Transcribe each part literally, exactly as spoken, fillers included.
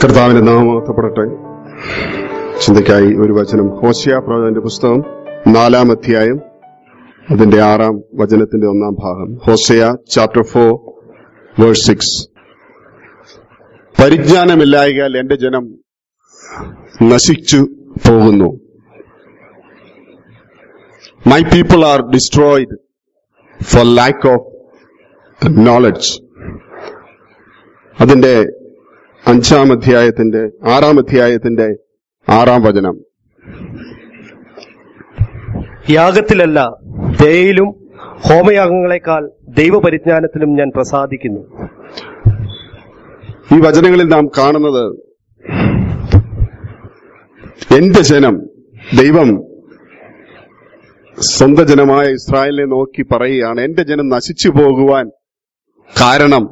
കർത്താവിന്റെ നാമം മഹത്വപ്പെടട്ടെ. ചിന്തയ്ക്കായി ഒരു വചനം, ഹോശേയ പ്രവചനന്റെ പുസ്തകം നാലാം അധ്യായം അതിന്റെ ആറാം വചനത്തിന്റെ ഒന്നാം ഭാഗം. Hosea chapter four verse six. പരിജ്ഞാനമില്ലായകാൽ എന്റെ ജനം നശിച്ചു പോകുന്നു. My people are destroyed for lack of knowledge. അതിന്റെ അഞ്ചാം അധ്യായത്തിന്റെ ആറാം അധ്യായത്തിന്റെ ആറാം വചനം. യാഗത്തിലല്ല ദയയിലും ഹോമയാഗങ്ങളെക്കാൾ ദൈവപരിജ്ഞാനത്തിലും ഞാൻ പ്രസാദിക്കുന്നു. ഈ വചനങ്ങളിൽ നാം കാണുന്നത് എന്റെ ജനം, ദൈവം സ്വന്തം ജനമായ ഇസ്രായേലിനെ നോക്കി പറയുകയാണ്, എന്റെ ജനം നശിച്ചു പോകുവാൻ കാരണം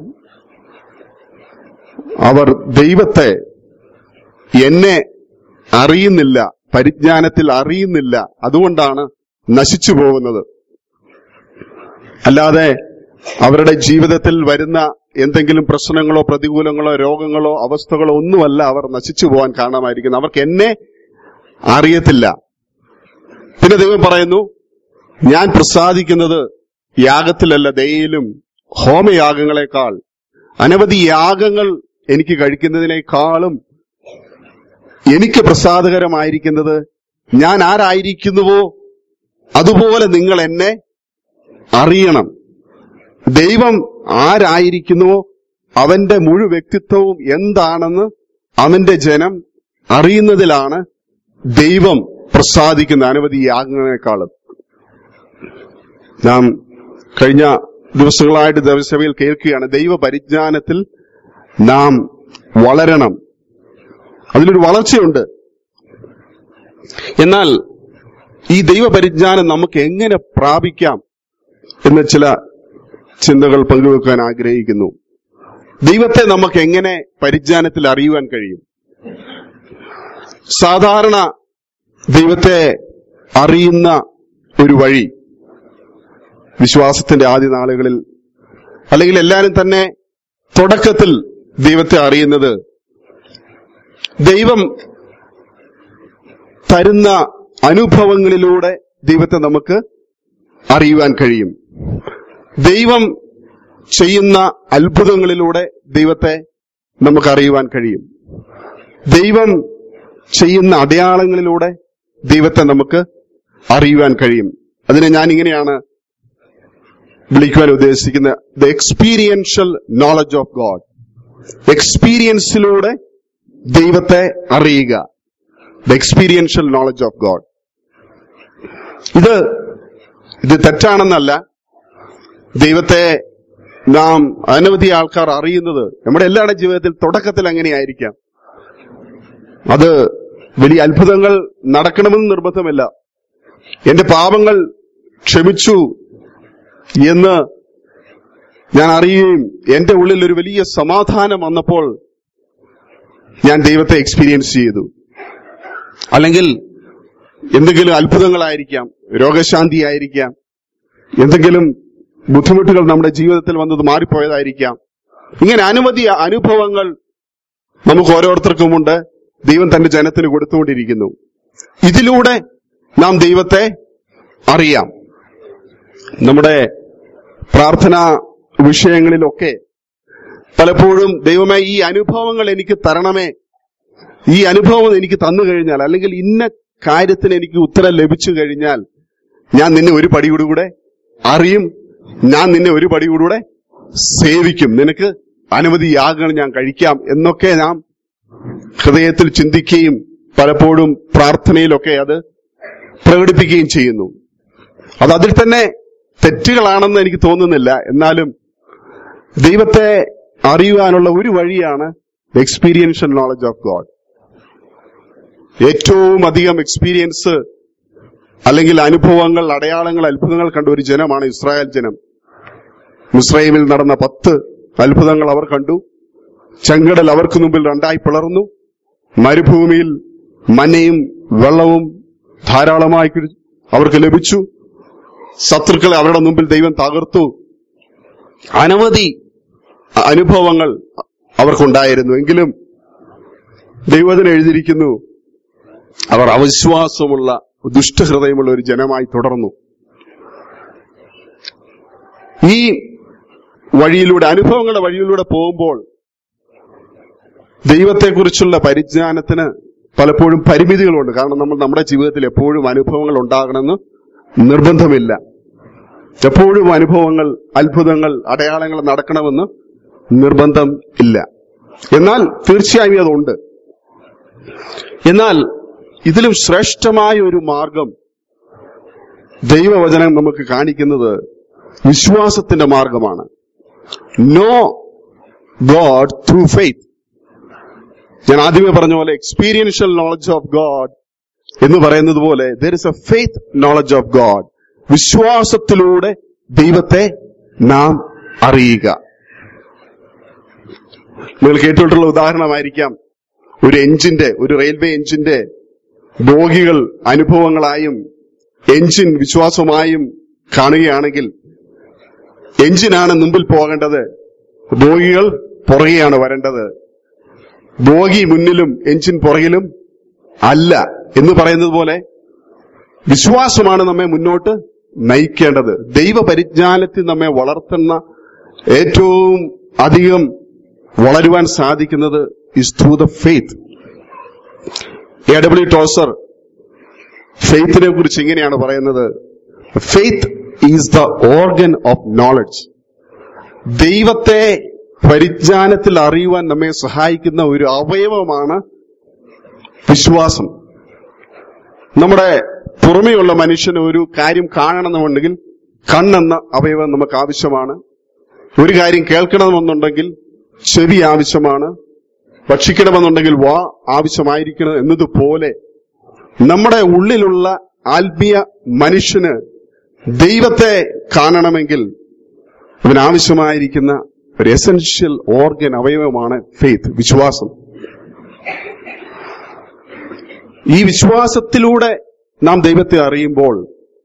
അവർ ദൈവത്തെ, എന്നെ അറിയുന്നില്ല, പരിജ്ഞാനത്തിൽ അറിയുന്നില്ല, അതുകൊണ്ടാണ് നശിച്ചു പോകുന്നത്. അല്ലാതെ അവരുടെ ജീവിതത്തിൽ വരുന്ന എന്തെങ്കിലും പ്രശ്നങ്ങളോ പ്രതികൂലങ്ങളോ രോഗങ്ങളോ അവസ്ഥകളോ ഒന്നുമല്ല അവർ നശിച്ചു പോകാൻ കാരണമായിരിക്കുന്നത്. അവർക്ക് എന്നെ അറിയത്തില്ല. പിന്നെ ദൈവം പറയുന്നു, ഞാൻ പ്രസാദിക്കുന്നത് യാഗത്തിലല്ല ദയയിലും ഹോമയാഗങ്ങളെക്കാൾ. അനവധി യാഗങ്ങൾ എനിക്ക് കഴിക്കുന്നതിനേക്കാളും എനിക്ക് പ്രസാദകരമായിരിക്കുന്നത് ഞാൻ ആരായിരിക്കുന്നുവോ അതുപോലെ നിങ്ങൾ എന്നെ അറിയണം. ദൈവം ആരായിരിക്കുന്നുവോ അവന്റെ മുഴു വ്യക്തിത്വവും എന്താണെന്ന് അവന്റെ ജനം അറിയുന്നതിലാണ് ദൈവം പ്രസാദിക്കുന്ന അനവധി യാഗങ്ങളെക്കാളും. നാം കഴിഞ്ഞ ദിവസങ്ങളായിട്ട് ദേവസഭയിൽ കേൾക്കുകയാണ്, ദൈവ പരിജ്ഞാനത്തിൽ നാം വളരണം. അതിലൊരു വളർച്ചയുണ്ട്. എന്നാൽ ഈ ദൈവപരിജ്ഞാനം നമുക്ക് എങ്ങനെ പ്രാപിക്കാം എന്ന ചില ചിന്തകൾ പങ്കുവെക്കാൻ ആഗ്രഹിക്കുന്നു. ദൈവത്തെ നമുക്ക് എങ്ങനെ പരിജ്ഞാനത്തിൽ അറിയുവാൻ കഴിയും? സാധാരണ ദൈവത്തെ അറിയുന്ന ഒരു വഴി, വിശ്വാസത്തിന്റെ ആദ്യ നാളുകളിൽ അല്ലെങ്കിൽ എല്ലാവരും തന്നെ തുടക്കത്തിൽ ദൈവത്തെ അറിയുന്നത് ദൈവം തരുന്ന അനുഭവങ്ങളിലൂടെ ദൈവത്തെ നമുക്ക് അറിയുവാൻ കഴിയും. ദൈവം ചെയ്യുന്ന അത്ഭുതങ്ങളിലൂടെ ദൈവത്തെ നമുക്ക് അറിയുവാൻ കഴിയും. ദൈവം ചെയ്യുന്ന അടയാളങ്ങളിലൂടെ ദൈവത്തെ നമുക്ക് അറിയുവാൻ കഴിയും. അതിനെ ഞാൻ ഇങ്ങനെയാണ് വിളിക്കുവാൻ ഉദ്ദേശിക്കുന്നത്, the experiential knowledge of God. എക്സ്പീരിയൻസിലൂടെ ദൈവത്തെ അറിയുക, the experiential knowledge of God. ഇത് ഇത് തെറ്റാണെന്നല്ല. ദൈവത്തെ നാം അനവധി ആൾക്കാർ അറിയുന്നത് നമ്മുടെ എല്ലാവരുടെ ജീവിതത്തിൽ തുടക്കത്തിൽ അങ്ങനെയായിരിക്കാം. അത് വലിയ അത്ഭുതങ്ങൾ നടക്കണമെന്ന് നിർബന്ധമില്ല. എന്റെ പാപങ്ങൾ ക്ഷമിച്ചു എന്ന് ഞാൻ അറിയുകയും എന്റെ ഉള്ളിൽ ഒരു വലിയ സമാധാനം വന്നപ്പോൾ ഞാൻ ദൈവത്തെ എക്സ്പീരിയൻസ് ചെയ്തു. അല്ലെങ്കിൽ എന്തെങ്കിലും അത്ഭുതങ്ങളായിരിക്കാം, രോഗശാന്തി ആയിരിക്കാം, എന്തെങ്കിലും ബുദ്ധിമുട്ടുകൾ നമ്മുടെ ജീവിതത്തിൽ വന്നത് മാറിപ്പോയതായിരിക്കാം. ഇങ്ങനെ അനവധി അനുഭവങ്ങൾ നമുക്ക് ഓരോരുത്തർക്കുമുണ്ട്. ദൈവം തന്റെ ജനത്തിന് കൊടുത്തുകൊണ്ടിരിക്കുന്നു. ഇതിലൂടെ നാം ദൈവത്തെ അറിയാം. നമ്മുടെ പ്രാർത്ഥനാ വിഷയങ്ങളിലൊക്കെ പലപ്പോഴും ദൈവമേ ഈ അനുഭവങ്ങൾ എനിക്ക് തരണമേ, ഈ അനുഭവം എനിക്ക് തന്നു കഴിഞ്ഞാൽ, അല്ലെങ്കിൽ ഇന്ന കാര്യത്തിന് എനിക്ക് ഉത്തരം ലഭിച്ചു കഴിഞ്ഞാൽ ഞാൻ നിന്നെ ഒരു പടികൂടെ അറിയും, ഞാൻ നിന്നെ ഒരു പടികൂടെ സേവിക്കും, നിനക്ക് അനവധി യാഗങ്ങൾ ഞാൻ കഴിക്കാം എന്നൊക്കെ നാം ഹൃദയത്തിൽ ചിന്തിക്കുകയും പലപ്പോഴും പ്രാർത്ഥനയിലൊക്കെ അത് പ്രകടിപ്പിക്കുകയും ചെയ്യുന്നു. അത് അതിൽ തന്നെ തെറ്റുകളാണെന്ന് എനിക്ക് തോന്നുന്നില്ല. എന്നാലും ദൈവത്തെ അറിയുവാനുള്ള ഒരു വഴിയാണ് എക്സ്പീരിയൻഷ്യൽ നോളജ് ഓഫ് ഗോഡ്. ഏറ്റവും അധികം എക്സ്പീരിയൻസ് അല്ലെങ്കിൽ അനുഭവങ്ങൾ, അടയാളങ്ങൾ, അത്ഭുതങ്ങൾ കണ്ട ഒരു ജനമാണ് ഇസ്രായേൽ ജനം. മിസ്രയീമിൽ നടന്ന പത്ത് അത്ഭുതങ്ങൾ അവർ കണ്ടു. ചെങ്കടൽ അവർക്ക് മുമ്പിൽ രണ്ടായി പിളർന്നു. മരുഭൂമിയിൽ മന്നയും വെള്ളവും ധാരാളമായി അവർക്ക് ലഭിച്ചു. ശത്രുക്കളെ അവരുടെ മുമ്പിൽ ദൈവം തകർത്തു. അനവധി അനുഭവങ്ങൾ അവർക്കുണ്ടായിരുന്നു. എങ്കിലും ദൈവത്തിന് എഴുതിയിരിക്കുന്നു, അവർ അവിശ്വാസമുള്ള ദുഷ്ടഹൃദയമുള്ള ഒരു ജനമായി തുടർന്നു. ഈ വഴിയിലൂടെ, അനുഭവങ്ങളുടെ വഴിയിലൂടെ പോകുമ്പോൾ ദൈവത്തെക്കുറിച്ചുള്ള പരിജ്ഞാനത്തിന് പലപ്പോഴും പരിമിതികളുണ്ട്. കാരണം നമ്മൾ നമ്മുടെ ജീവിതത്തിൽ എപ്പോഴും അനുഭവങ്ങൾ ഉണ്ടാകണമെന്ന് നിർബന്ധമില്ല. എപ്പോഴും അനുഭവങ്ങൾ, അത്ഭുതങ്ങൾ, അടയാളങ്ങൾ നടക്കണമെന്ന് നിർബന്ധം ഇല്ല. എന്നാൽ തീർച്ചയായും അതുണ്ട്. എന്നാൽ ഇതിലും ശ്രേഷ്ഠമായ ഒരു മാർഗം ദൈവവചനം നമുക്ക് കാണിക്കുന്നത് വിശ്വാസത്തിന്റെ മാർഗമാണ്. Know God through faith. ഞാൻ ആദ്യമേ പറഞ്ഞ പോലെ എക്സ്പീരിയൻഷ്യൽ നോളജ് ഓഫ് ഗോഡ് എന്ന് പറയുന്നത് പോലെ there is a faith knowledge of God. വിശ്വാസത്തിലൂടെ ദൈവത്തെ നാം അറിയുക. നിങ്ങൾ കേട്ടിട്ടുള്ള ഉദാഹരണമായിരിക്കാം, ഒരു എഞ്ചിന്റെ, ഒരു റെയിൽവേ എഞ്ചിന്റെ ബോഗികൾ അനുഭവങ്ങളായും എഞ്ചിൻ വിശ്വാസമായും കാണുകയാണെങ്കിൽ എഞ്ചിനാണ് മുമ്പിൽ പോകേണ്ടത്, ബോഗികൾ പുറകെയാണ് വരേണ്ടത്. ബോഗി മുന്നിലും എഞ്ചിൻ പുറകിലും അല്ല എന്ന് പറയുന്നത് പോലെ വിശ്വാസമാണ് നമ്മെ മുന്നോട്ട് നയിക്കേണ്ടത്. ദൈവപരിജ്ഞാനത്തിൽ നമ്മെ വളർത്തുന്ന ഏറ്റവും അധികം വളരുവാൻ സാധിക്കുന്നത് is through the faith. A W Tozer ഫെയ്ത്തിനെ കുറിച്ച് ഇങ്ങനെയാണ് പറയുന്നത്: faith is the organ of knowledge. ദൈവത്തെ പരിജ്ഞാനത്തിൽ അറിയുവാൻ നമ്മെ സഹായിക്കുന്ന ഒരു അവയവമാണ് വിശ്വാസം. നമ്മുടെ പുറമെയുള്ള മനുഷ്യന് ഒരു കാര്യം കാണണമെന്നുണ്ടെങ്കിൽ കണ്ണെന്ന അവയവം നമുക്ക് ആവശ്യമാണ്. ഒരു കാര്യം കേൾക്കണമെന്നുണ്ടെങ്കിൽ ചെവി ആവശ്യമാണ്. ഭക്ഷിക്കണമെന്നുണ്ടെങ്കിൽ വാ ആവശ്യമായിരിക്കണം എന്നതുപോലെ നമ്മുടെ ഉള്ളിലുള്ള ആത്മീയ മനുഷ്യന് ദൈവത്തെ കാണണമെങ്കിൽ അതിനാവശ്യമായിരിക്കുന്ന ഒരു എസൻഷ്യൽ ഓർഗൻ അവയവമാണ് ഫെയ്ത്ത്, വിശ്വാസം. ഈ വിശ്വാസത്തിലൂടെ നാം ദൈവത്തെ അറിയുമ്പോൾ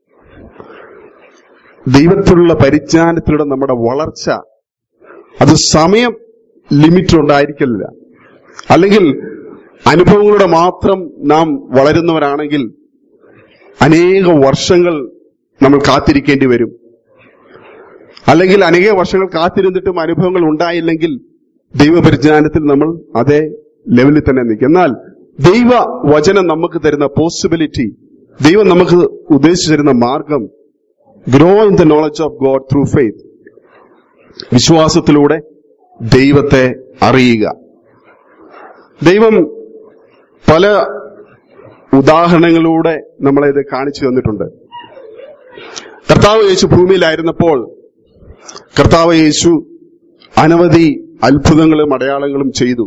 ദൈവത്തിലുള്ള പരിജ്ഞാനത്തിലൂടെ നമ്മുടെ വളർച്ച അത് സമയം ലിമിറ്റ് ഉണ്ടായിരിക്കില്ല. അല്ലെങ്കിൽ അനുഭവങ്ങളുടെ മാത്രം നാം വളരുന്നവരാണെങ്കിൽ അനേക വർഷങ്ങൾ നമ്മൾ കാത്തിരിക്കേണ്ടി വരും. അല്ലെങ്കിൽ അനേക വർഷങ്ങൾ കാത്തിരുന്നിട്ടും അനുഭവങ്ങൾ ഉണ്ടായില്ലെങ്കിൽ ദൈവപരിജ്ഞാനത്തിൽ നമ്മൾ അതേ ലെവലിൽ തന്നെ നിൽക്കും. എന്നാൽ ദൈവ വചനം നമുക്ക് തരുന്ന പോസിബിലിറ്റി, ദൈവം നമുക്ക് ഉദ്ദേശിച്ചു തരുന്ന മാർഗം, grow in the knowledge of God through faith. വിശ്വാസത്തിലൂടെ ദൈവത്തെ അറിയുക. ദൈവം പല ഉദാഹരണങ്ങളിലൂടെ നമ്മളെ ഇത് കാണിച്ചു തന്നിട്ടുണ്ട്. കർത്താവ് യേശു ഭൂമിയിലായിരുന്നപ്പോൾ കർത്താവ് യേശു അനവധി അത്ഭുതങ്ങളും അടയാളങ്ങളും ചെയ്തു.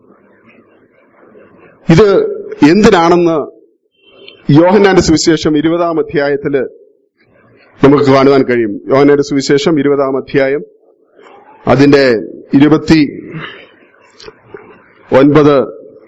ഇത് എന്തിനാണെന്ന് യോഹന്നാന്റെ സുവിശേഷം ഇരുപതാം അധ്യായത്തില് നമുക്ക് കാണുവാൻ കഴിയും. യോഹന്നാന്റെ സുവിശേഷം ഇരുപതാം അധ്യായം അതിന്റെ ഇരുപത്തി ഒൻപത്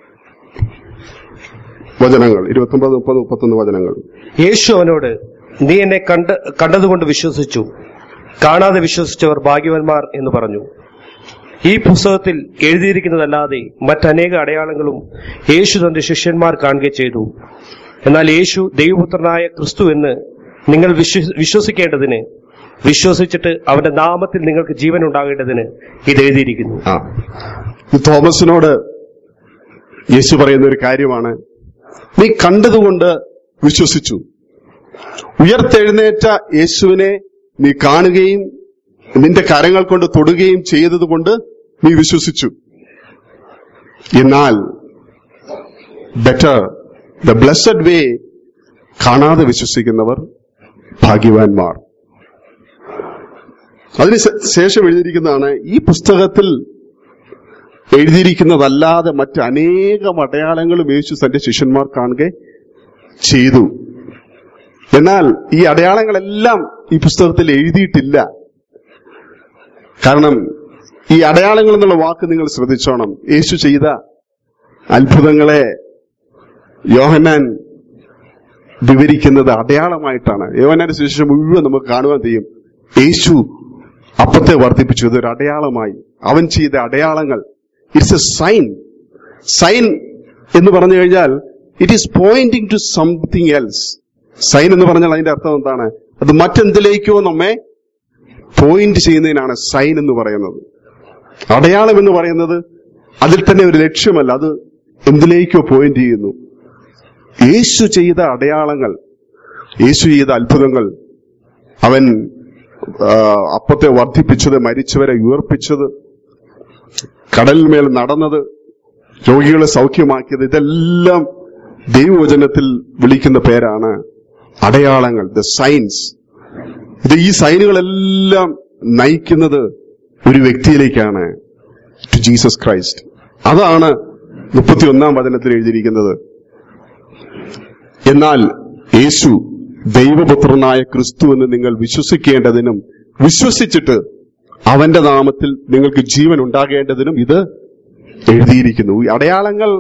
വചനങ്ങൾ, ഇരുപത്തി ഒമ്പത് മുപ്പത് മുപ്പത്തൊന്ന് വചനങ്ങൾ. യേശു അവനോട്, നീ എന്നെ കണ്ട് കണ്ടതുകൊണ്ട് വിശ്വസിച്ചു, കാണാതെ വിശ്വസിച്ചവർ ഭാഗ്യവാന്മാർ എന്ന് പറഞ്ഞു. ഈ പുസ്തകത്തിൽ എഴുതിയിരിക്കുന്നതല്ലാതെ മറ്റനേക അടയാളങ്ങളും യേശു തന്റെ ശിഷ്യന്മാർ കാണുകയും ചെയ്തു. എന്നാൽ യേശു ദൈവപുത്രനായ ക്രിസ്തു എന്ന് നിങ്ങൾ വിശ്വസിക്കേണ്ടതിന്, വിശ്വസിച്ചിട്ട് അവന്റെ നാമത്തിൽ നിങ്ങൾക്ക് ജീവൻ ഉണ്ടാകേണ്ടതിന് ഇത് എഴുതിയിരിക്കുന്നു. ആ തോമസിനോട് യേശു പറയുന്ന ഒരു കാര്യമാണ്, നീ കണ്ടതുകൊണ്ട് വിശ്വസിച്ചു. ഉയർത്തെഴുന്നേറ്റ യേശുവിനെ നീ കാണുകയും നിന്റെ കരങ്ങൾ കൊണ്ട് തൊടുകയും ചെയ്തതുകൊണ്ട് നീ വിശ്വസിച്ചു. എന്നാൽ ബെറ്റർ, ദ ബ്ലെസ്സഡ് വേ, കാണാതെ വിശ്വസിക്കുന്നവർ ഭാഗ്യവാന്മാർ. അതിന് ശേഷം എഴുതിയിരിക്കുന്നതാണ്, ഈ പുസ്തകത്തിൽ എഴുതിയിരിക്കുന്നതല്ലാതെ മറ്റ് അനേകം അടയാളങ്ങളും യേശു തന്റെ ശിഷ്യന്മാർ കാണുക ചെയ്തു. എന്നാൽ ഈ അടയാളങ്ങളെല്ലാം ഈ പുസ്തകത്തിൽ എഴുതിയിട്ടില്ല. കാരണം ഈ അടയാളങ്ങൾ എന്നുള്ള വാക്ക് നിങ്ങൾ ശ്രദ്ധിച്ചോണം. യേശു ചെയ്ത അത്ഭുതങ്ങളെ യോഹന്നാൻ വിവരിക്കുന്നത് അടയാളമായിട്ടാണ്. യോഹന്നാന്റെ സുവിശേഷം മുഴുവൻ നമുക്ക് കാണുവാൻ കഴിയും. യേശു അപ്പത്തെ വർദ്ധിപ്പിച്ചു, ഇതൊരു അടയാളമായി. അവൻ ചെയ്ത അടയാളങ്ങൾ, ഇറ്റ്സ് എ സൈൻ. സൈൻ എന്ന് പറഞ്ഞു കഴിഞ്ഞാൽ it is pointing to something else. Sign എന്ന് പറഞ്ഞാൽ അതിന്റെ അർത്ഥം എന്താണ്? അത് മറ്റെന്തിലേക്കോ നമ്മെ പോയിന്റ് ചെയ്യുന്നതിനാണ് സൈൻ എന്ന് പറയുന്നത്. അടയാളം എന്ന് പറയുന്നത് അതിൽ തന്നെ ഒരു ലക്ഷ്യമല്ല, അത് എന്തിലേക്കോ പോയിന്റ് ചെയ്യുന്നു. യേശു ചെയ്ത അടയാളങ്ങൾ, യേശു ചെയ്ത അത്ഭുതങ്ങൾ, അവൻ അപ്പത്തെ വർദ്ധിപ്പിച്ചത്, മരിച്ചവരെ ഉയർപ്പിച്ചത്, കടലിന്മേൽ നടന്നത്, രോഗികളെ സൗഖ്യമാക്കിയത്, ഇതെല്ലാം ദൈവവചനത്തിൽ വിളിക്കുന്ന പേരാണ് അടയാളങ്ങൾ, ദ സൈൻസ്. ഇത് ഈ സൈനുകളെല്ലാം നയിക്കുന്നത് ഒരു വ്യക്തിയിലേക്കാണ്, ടു ജീസസ് ക്രൈസ്റ്റ്. അതാണ് മുപ്പത്തി ഒന്നാം വചനത്തിൽ എഴുതിയിരിക്കുന്നത്. എന്നാൽ യേശു ദൈവപുത്രനായ ക്രിസ്തു എന്ന് നിങ്ങൾ വിശ്വസിക്കേണ്ടതിനും വിശ്വസിച്ചിട്ട് അവന്റെ നാമത്തിൽ നിങ്ങൾക്ക് ജീവൻ ഉണ്ടാകേണ്ടതിനും ഇത് എഴുതിയിരിക്കുന്നു. ഈ അടയാളങ്ങൾ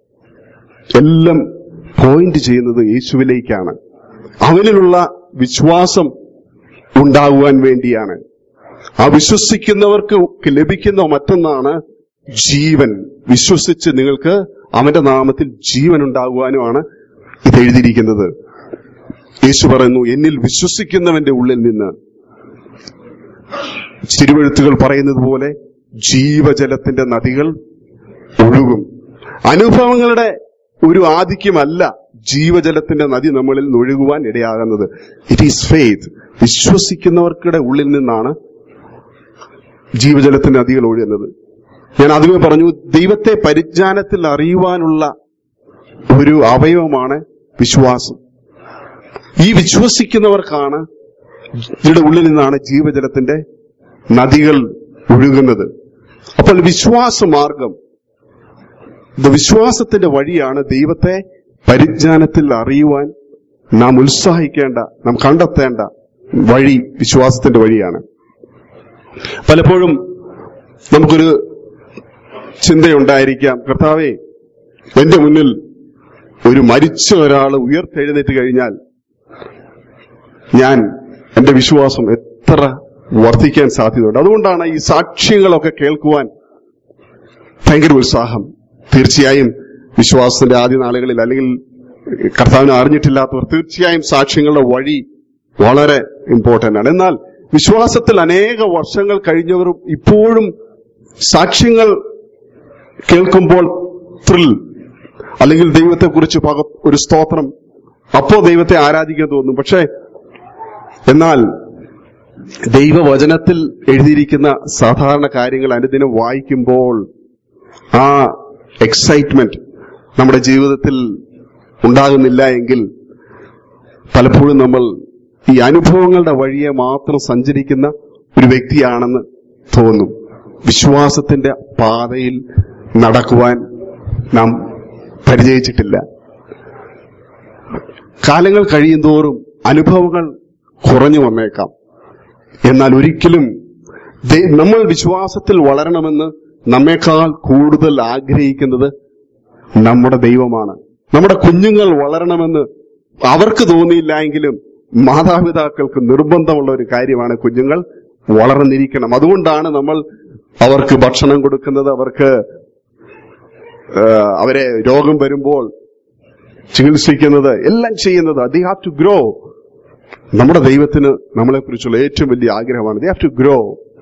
എല്ലാം പോയിന്റ് ചെയ്യുന്നത് യേശുവിലേക്കാണ്. അവനിലുള്ള വിശ്വാസം ഉണ്ടാകുവാൻ വേണ്ടിയാണ്. ആ വിശ്വസിക്കുന്നവർക്ക് ലഭിക്കുന്ന മറ്റൊന്നാണ് ജീവൻ. വിശ്വസിച്ച് നിങ്ങൾക്ക് അവന്റെ നാമത്തിൽ ജീവൻ ഉണ്ടാകുവാനുമാണ് ഇത് എഴുതിയിരിക്കുന്നത്. യേശു പറയുന്നു, എന്നിൽ വിശ്വസിക്കുന്നവന്റെ ഉള്ളിൽ നിന്ന് തിരുവെഴുത്തുകൾ പറയുന്നത് പോലെ ജീവജലത്തിന്റെ നദികൾ ഒഴുകും. അനുഭവങ്ങളുടെ ഒരു ആധിക്യമല്ല ജീവജലത്തിന്റെ നദി നമ്മളിൽ ഒഴുകുവാൻ ഇടയാകുന്നത്. It is faith. വിശ്വസിക്കുന്നവർക്കുടെ ഉള്ളിൽ നിന്നാണ് ജീവജലത്തിന്റെ നദികൾ ഒഴുകുന്നത്. ഞാൻ ആദ്യമേ പറഞ്ഞു, ദൈവത്തെ പരിജ്ഞാനത്തിൽ അറിയുവാനുള്ള ഒരു അവയവമാണ് വിശ്വാസം. ഈ വിശ്വസിക്കുന്നവർക്കാണ്, ഇതിന്റെ ഉള്ളിൽ നിന്നാണ് ജീവജലത്തിന്റെ നദികൾ ഒഴുകുന്നത്. അപ്പോൾ വിശ്വാസമാർഗം, വിശ്വാസത്തിന്റെ വഴിയാണ് ദൈവത്തെ പരിജ്ഞാനത്തിൽ അറിയുവാൻ നാം ഉത്സാഹിക്കേണ്ട, നാം കണ്ടെത്തേണ്ട വഴി വിശ്വാസത്തിന്റെ വഴിയാണ്. പലപ്പോഴും നമുക്കൊരു ചിന്തയുണ്ടായിരിക്കാം, കർത്താവേ, എന്റെ മുന്നിൽ ഒരു മരിച്ച ഒരാൾ ഉയർത്തെഴുന്നേറ്റ് കഴിഞ്ഞാൽ ഞാൻ എന്റെ വിശ്വാസം എത്ര വർദ്ധിക്കാൻ സാധ്യതയുണ്ട്. അതുകൊണ്ടാണ് ഈ സാക്ഷ്യങ്ങളൊക്കെ കേൾക്കുവാൻ ഭയങ്കര ഉത്സാഹം. തീർച്ചയായും വിശ്വാസത്തിന്റെ ആദ്യ നാളുകളിൽ അല്ലെങ്കിൽ കർത്താവിനെ അറിഞ്ഞിട്ടില്ലാത്തവർ തീർച്ചയായും സാക്ഷ്യങ്ങളുടെ വഴി വളരെ ഇമ്പോർട്ടന്റ് ആണ്. എന്നാൽ വിശ്വാസത്തിൽ അനേക വർഷങ്ങൾ കഴിഞ്ഞവരും ഇപ്പോഴും സാക്ഷ്യങ്ങൾ കേൾക്കുമ്പോൾ ത്രിൽ അല്ലെങ്കിൽ ദൈവത്തെക്കുറിച്ച് ഒരു സ്തോത്രം, അപ്പോ ദൈവത്തെ ആരാധിക്കാൻ തോന്നും. പക്ഷേ എന്നാൽ ദൈവവചനത്തിൽ എഴുതിയിരിക്കുന്ന സാധാരണ കാര്യങ്ങൾ അനുദിനം വായിക്കുമ്പോൾ ആ എക്സൈറ്റ്മെന്റ് നമ്മുടെ ജീവിതത്തിൽ ഉണ്ടാകുന്നില്ല എങ്കിൽ പലപ്പോഴും നമ്മൾ ഈ അനുഭവങ്ങളുടെ വഴിയെ മാത്രം സഞ്ചരിക്കുന്ന ഒരു വ്യക്തിയാണെന്ന് തോന്നും. വിശ്വാസത്തിന്റെ പാതയിൽ നടക്കുവാൻ നാം പരിചയിച്ചിട്ടില്ല. കാലങ്ങൾ കഴിയുന്തോറും അനുഭവങ്ങൾ കുറഞ്ഞു വന്നേക്കാം. എന്നാൽ ഒരിക്കലും നമ്മൾ വിശ്വാസത്തിൽ വളരണമെന്ന് നമ്മേക്കാൾ കൂടുതൽ ആഗ്രഹിക്കുന്നത് നമ്മുടെ ദൈവമാണ്. നമ്മുടെ കുഞ്ഞുങ്ങൾ വളരണമെന്ന് അവർക്ക് തോന്നിയില്ല എങ്കിലും മാതാപിതാക്കൾക്ക് നിർബന്ധമുള്ള ഒരു കാര്യമാണ് കുഞ്ഞുങ്ങൾ വളർന്നിരിക്കണം. അതുകൊണ്ടാണ് നമ്മൾ അവർക്ക് ഭക്ഷണം കൊടുക്കുന്നത്, അവർക്ക് അവരെ രോഗം വരുമ്പോൾ ചികിത്സിക്കുന്നത്, എല്ലാം ചെയ്യുന്നത്. They have to grow. നമ്മുടെ ദൈവത്തിന് നമ്മളെക്കുറിച്ചുള്ള ഏറ്റവും വലിയ ആഗ്രഹമാണ് ദേ ഹാവ് ടു ഗ്രോ.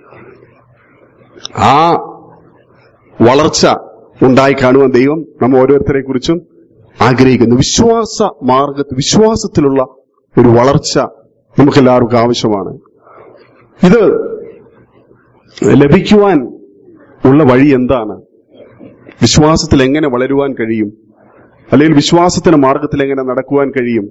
ആ വളർച്ച ഉണ്ടായി കാണുവാൻ ദൈവം നമ്മ ഓരോരുത്തരെ കുറിച്ചും ആഗ്രഹിക്കുന്നു. വിശ്വാസ മാർഗത്തിൽ, വിശ്വാസത്തിലുള്ള ഒരു വളർച്ച നമുക്കെല്ലാവർക്കും ആവശ്യമാണ്. ഇത് ലഭിക്കുവാൻ ഉള്ള വഴി എന്താണ്? വിശ്വാസത്തിൽ എങ്ങനെ വളരുവാൻ കഴിയും? അല്ലെങ്കിൽ വിശ്വാസത്തിന്റെ മാർഗത്തിൽ എങ്ങനെ നടക്കുവാൻ കഴിയും?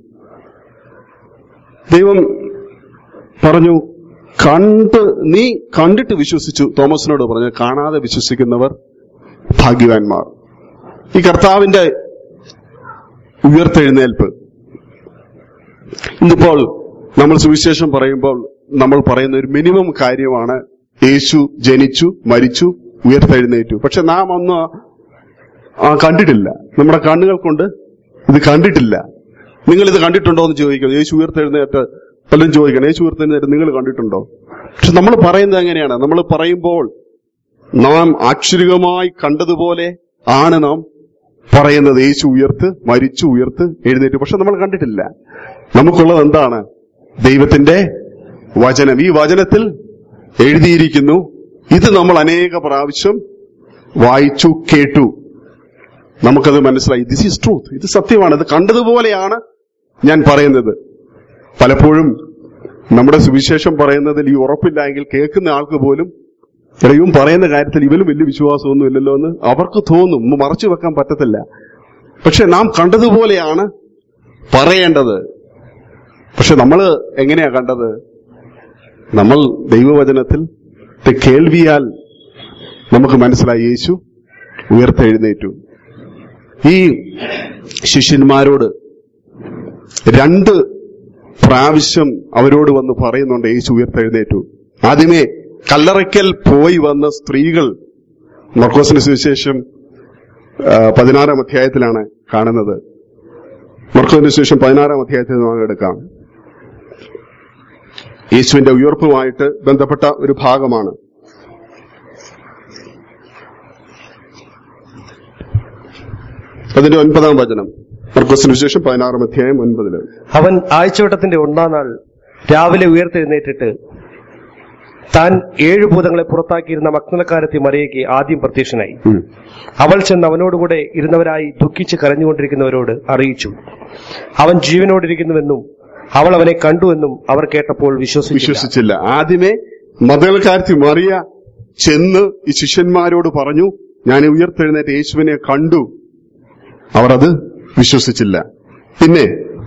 ദൈവം പറഞ്ഞു, കണ്ട് നീ കണ്ടിട്ട് വിശ്വസിച്ചു. തോമസിനോട് പറഞ്ഞു, കാണാതെ വിശ്വസിക്കുന്നവർ ഭാഗ്യവാന്മാർ. ഈ കർത്താവിന്റെ ഉയർത്തെഴുന്നേൽപ്പ്, ഇന്നിപ്പോൾ നമ്മൾ സുവിശേഷം പറയുമ്പോൾ നമ്മൾ പറയുന്ന ഒരു മിനിമം കാര്യമാണ് യേശു ജനിച്ചു, മരിച്ചു, ഉയർത്തെഴുന്നേറ്റു. പക്ഷെ നാം അന്ന് ആ കണ്ടിട്ടില്ല. നമ്മുടെ കണ്ണുകൾ കൊണ്ട് ഇത് കണ്ടിട്ടില്ല. നിങ്ങൾ ഇത് കണ്ടിട്ടുണ്ടോ എന്ന് ചോദിക്കണം. യേശു ഉയർത്തെഴുന്നേറ്റ് പലരും ചോദിക്കണം, യേശു ഉയർത്തെഴുന്നേറ്റ് നിങ്ങൾ കണ്ടിട്ടുണ്ടോ? പക്ഷെ നമ്മൾ പറയുന്നത് എങ്ങനെയാണ്? നമ്മൾ പറയുമ്പോൾ നാം ആക്ഷരികമായി കണ്ടതുപോലെ ആണ് നാം പറയുന്നത് യേശു ഉയർത്ത്, മരിച്ചു, ഉയർത്ത്, എഴുന്നേറ്റു. പക്ഷെ നമ്മൾ കണ്ടിട്ടില്ല. നമുക്കുള്ളത് എന്താണ്? ദൈവത്തിന്റെ വചനം. ഈ വചനത്തിൽ എഴുതിയിരിക്കുന്നു. ഇത് നമ്മൾ അനേക പ്രാവശ്യം വായിച്ചു, കേട്ടു. നമുക്കത് മനസ്സിലായി. This is truth. ഇത് സത്യമാണ്. ഇത് കണ്ടതുപോലെയാണ് ഞാൻ പറയുന്നത്. പലപ്പോഴും നമ്മുടെ സുവിശേഷം പറയുന്നതിൽ ഈ ഉറപ്പില്ല എങ്കിൽ കേൾക്കുന്ന ആൾക്ക് പോലും ഇവയും പറയുന്ന കാര്യത്തിൽ ഇവനും വലിയ വിശ്വാസമൊന്നും ഇല്ലല്ലോ എന്ന് അവർക്ക് തോന്നും. മറച്ചു വെക്കാൻ പറ്റത്തില്ല. പക്ഷെ നാം കണ്ടതുപോലെയാണ് പറയേണ്ടത്. പക്ഷെ നമ്മൾ എങ്ങനെയാ കണ്ടത്? നമ്മൾ ദൈവവചനത്തിൽ കേൾവിയാൽ നമുക്ക് മനസ്സിലായി യേശു ഉയർത്തെഴുന്നേറ്റു. ഈ ശിഷ്യന്മാരോട് രണ്ട് പ്രാവശ്യം അവരോട് വന്ന് പറയുന്നുണ്ട് യേശു ഉയർത്തെഴുന്നേറ്റു. ആദ്യമേ കല്ലറയ്ക്കൽ പോയി വന്ന സ്ത്രീകൾ മർക്കോസിന്റെ സുവിശേഷം പതിനാറാം അധ്യായത്തിലാണ് കാണുന്നത്. മർക്കോസിന്റെ സുവിശേഷം പതിനാറാം അധ്യായത്തിൽ നമുക്ക് എടുക്കാം. യേശുവിന്റെ ഉയർപ്പുമായിട്ട് ബന്ധപ്പെട്ട ഒരു ഭാഗമാണ്. അതിന്റെ ഒൻപതാം വചനം, മർക്കോസിന്റെ സുവിശേഷം പതിനാറാം അധ്യായം ഒൻപതില്. അവൻ ആഴ്ചവട്ടത്തിന്റെ ഒന്നാം നാൾ രാവിലെ ഉയർത്തെഴുന്നേറ്റിട്ട് താൻ ഏഴു ഭൂതങ്ങളെ പുറത്താക്കിയിരുന്ന മഗ്ദലക്കാരത്തി മറിയയ്ക്ക് ആദ്യം പ്രത്യക്ഷനായി. അവൾ ചെന്ന് അവനോടുകൂടെ ഇരുന്നവരായി ദുഃഖിച്ച് കരഞ്ഞുകൊണ്ടിരിക്കുന്നവരോട് അറിയിച്ചു. അവൻ ജീവനോടിരിക്കുന്നുവെന്നും അവൾ അവനെ കണ്ടുവെന്നും അവർ കേട്ടപ്പോൾ വിശ്വസിച്ചില്ല. ആദ്യമേ മഗ്ദലക്കാരത്തി മറിയ ചെന്ന് ഈ ശിഷ്യന്മാരോട് പറഞ്ഞു, ഞാൻ ഉയർത്തെഴുന്നേറ്റ് യേശുവിനെ കണ്ടു. അവർ അത് വിശ്വസിച്ചില്ല. പിന്നെ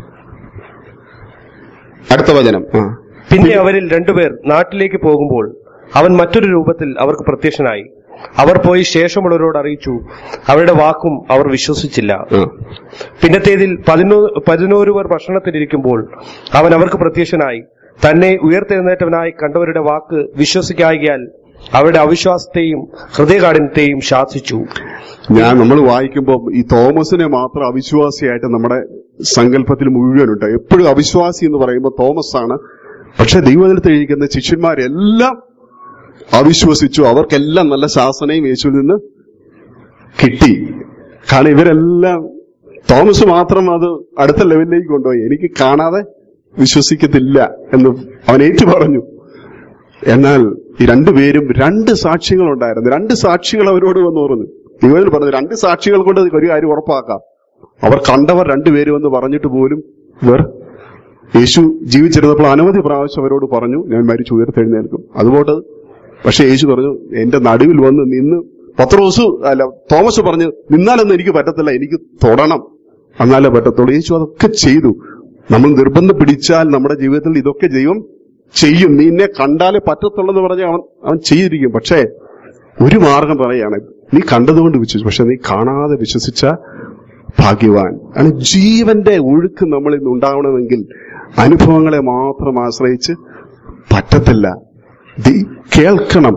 അടുത്ത വചനം. പിന്നെ അവരിൽ രണ്ടുപേർ നാട്ടിലേക്ക് പോകുമ്പോൾ അവൻ മറ്റൊരു രൂപത്തിൽ അവർക്ക് പ്രത്യക്ഷനായി. അവർ പോയി ശേഷമുള്ളവരോട് അറിയിച്ചു. അവരുടെ വാക്കും അവർ വിശ്വസിച്ചില്ല. പിന്നത്തേതിൽ പതിനോ പതിനോരു പേർ ഭക്ഷണത്തിലിരിക്കുമ്പോൾ അവൻ അവർക്ക് പ്രത്യക്ഷനായി. തന്നെ ഉയർത്തെഴുന്നേറ്റവനായി കണ്ടവരുടെ വാക്ക് വിശ്വസിക്കായികയാൽ അവരുടെ അവിശ്വാസത്തെയും ഹൃദയകാഠിന്യത്തെയും ശാസിച്ചു. ഞാൻ നമ്മൾ വായിക്കുമ്പോൾ ഈ തോമസിനെ മാത്രം അവിശ്വാസിയായിട്ട് നമ്മുടെ സങ്കല്പത്തിൽ മുഴുവനുണ്ട്. എപ്പോഴും അവിശ്വാസി എന്ന് പറയുമ്പോൾ തോമസ് ആണ്. പക്ഷെ ദൈവവചനത്തിൽ ഇരിക്കുന്ന ശിഷ്യന്മാരെല്ലാം അവിശ്വസിച്ചു. അവർക്കെല്ലാം നല്ല ശാസനയും യേശുവിൽ നിന്ന് കിട്ടി. കാരണം ഇവരെല്ലാം, തോമസ് മാത്രം അത് അടുത്ത ലെവലിലേക്ക് കൊണ്ടുപോയി. എനിക്ക് കാണാതെ വിശ്വസിക്കത്തില്ല എന്ന് അവൻ ഏറ്റു പറഞ്ഞു. എന്നാൽ ഈ രണ്ടുപേരും രണ്ട് സാക്ഷ്യങ്ങളുണ്ടായിരുന്നു. രണ്ട് സാക്ഷികൾ അവരോട് വന്ന് പറഞ്ഞു. ദൈവത്തിൽ പറഞ്ഞു രണ്ട് സാക്ഷികൾ കൊണ്ട് ഒരു കാര്യം ഉറപ്പാക്കാം. അവർ കണ്ടവർ രണ്ടുപേരും എന്ന് പറഞ്ഞിട്ട് പോലും ഇവർ യേശു ജീവിച്ചിരുന്നപ്പോൾ അനവധി പ്രാവശ്യം അവരോട് പറഞ്ഞു, ഞാൻ മരിച്ചു ഉയർത്തെഴുന്നേൽക്കും. അതുകൊണ്ട് പക്ഷെ യേശു പറഞ്ഞു, എന്റെ നടുവിൽ വന്ന് നിന്ന് പത്രോസ് അല്ല തോമസ് പറഞ്ഞു, നിന്നാലൊന്നും എനിക്ക് പറ്റത്തില്ല, എനിക്ക് തൊടണം, എന്നാലേ പറ്റത്തുള്ളൂ. യേശു അതൊക്കെ ചെയ്തു. നമ്മൾ നിർബന്ധം പിടിച്ചാൽ നമ്മുടെ ജീവിതത്തിൽ ഇതൊക്കെ ദൈവം ചെയ്യും. നിന്നെ കണ്ടാലേ പറ്റത്തുള്ളൂ എന്ന് പറഞ്ഞാൽ അവൻ അവൻ ചെയ്തിരിക്കും. പക്ഷേ ഒരു മാർഗം പറയാണ്, നീ കണ്ടതുകൊണ്ട് വിശ്വസിച്ചു, പക്ഷെ നീ കാണാതെ വിശ്വസിച്ച ഭാഗ്യവാൻ. ആണ് ജീവന്റെ ഒഴുക്ക് നമ്മളിൽ നിന്ന് ഉണ്ടാവണമെങ്കിൽ അനുഭവങ്ങളെ മാത്രം ആശ്രയിച്ച് പറ്റത്തില്ല. കേൾക്കണം.